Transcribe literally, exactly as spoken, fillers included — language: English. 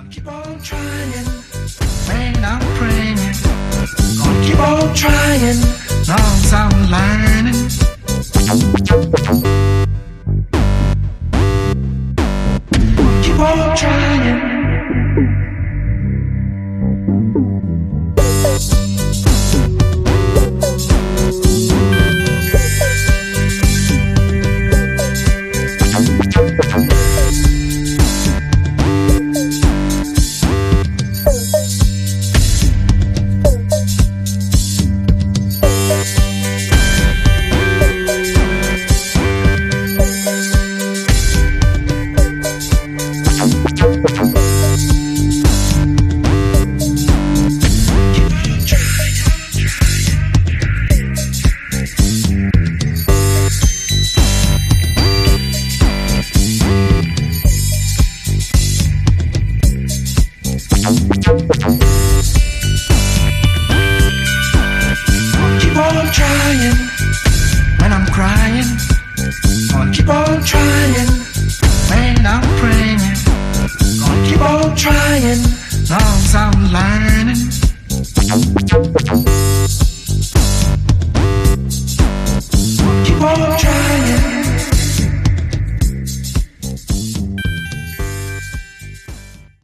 Keep on trying when I'm praying. Gonna keep on trying long as I'm learning. Keep on trying. Keep on trying when I'm crying. Gonna keep on trying when I'm praying. Gonna keep on trying long as I'm learning. Keep on trying.